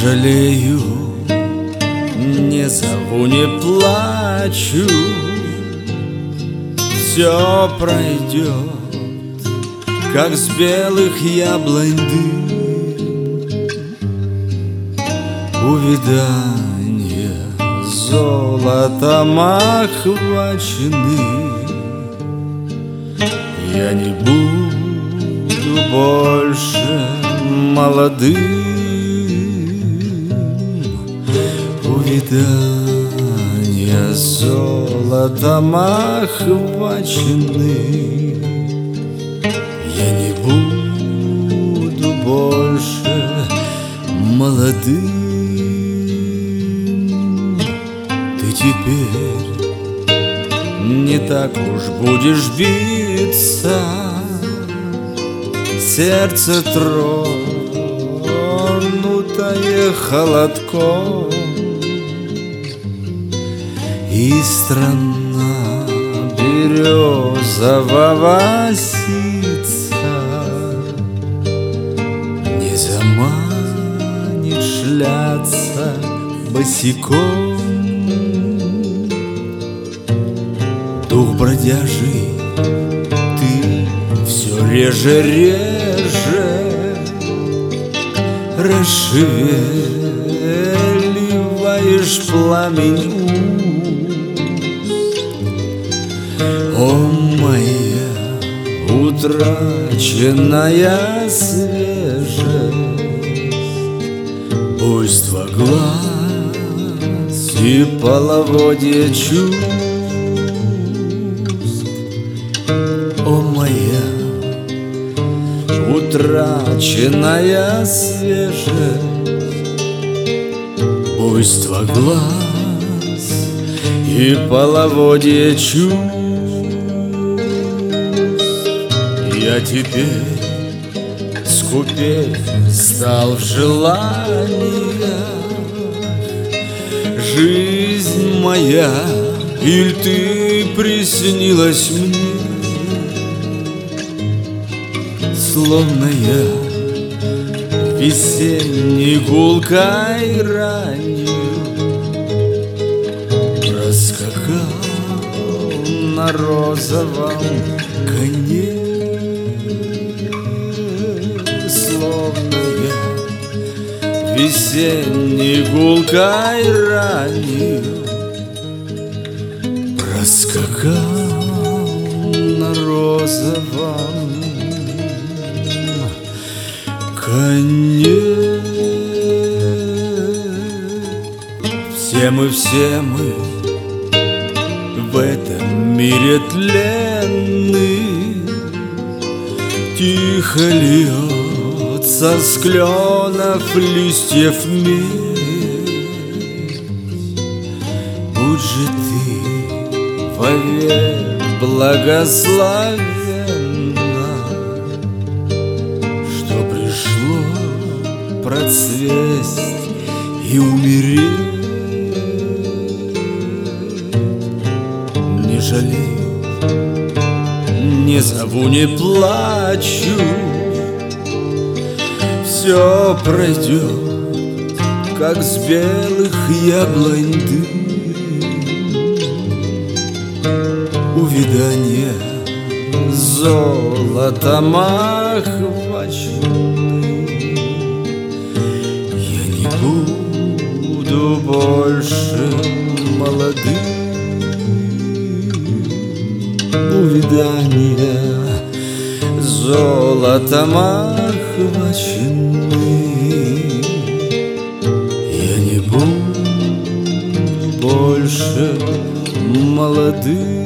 жалею, не зову, не плачу. Все пройдет, как с белых яблонь дым. Увядания золотом охвачены. Я не буду больше молодым. Увядания золотом охвачены. Я не буду больше молодым. Ты теперь не так уж будешь биться, сердце тронутое холодком, и страна березового ситца не заманит шляться босиком. Дух бродяжий, ты все реже расшевеливаешь пламень уст. О, моя утраченная свежесть, буйство глаз и половодье чувств. О, моя утраченная свежесть, буйство глаз и половодье чувств. Я теперь скупее стал в желаниях. Жизнь моя, иль ты приснилась мне, словно я весенней гулкой ранью проскакал на розовом коне. Словно я весенней гулкой ранью проскакал на розовом коне. Все мы в этом мире тленны. Тихо льется с кленов листьев медь. Будь же ты вовек благословенна, что пришло процвесть и умереть. Не жалею, не зову, не плачу. Все пройдет, как с белых яблонь дым. Увядания золотом охвачены. Я не буду больше молодым. Увядания золотом охвачены. Я не буду больше молодым.